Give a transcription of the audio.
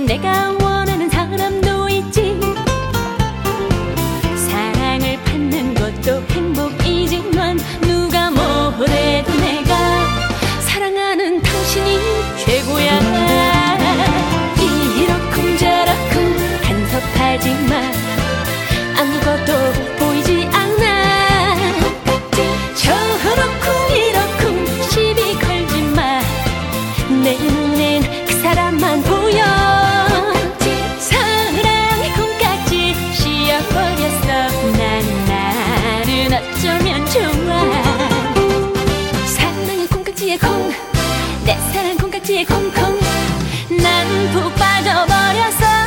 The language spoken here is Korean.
내가 원하는 사람도 있지. 사랑을 받는 것도 행복이지만 누가 뭐래도 내가 사랑하는 당신이 최고야. 이러쿵저러쿵 간섭하지마. 아무것도 보이지 않아. 저러쿵 이러쿵 시비 걸지마. 내 눈엔 그 사람만 보여. 사랑의 콩깍지 씌워버렸어. 난 나를 어쩌면 좋아. 사랑의 콩깍지에 콩, 내 사랑 콩깍지에 콩콩. 난 푹 빠져버렸어.